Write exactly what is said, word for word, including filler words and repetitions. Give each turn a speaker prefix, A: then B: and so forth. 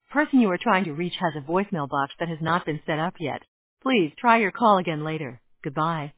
A: person you are trying to reach has a voicemail box that has not been set up yet. Please try your call again later. Goodbye.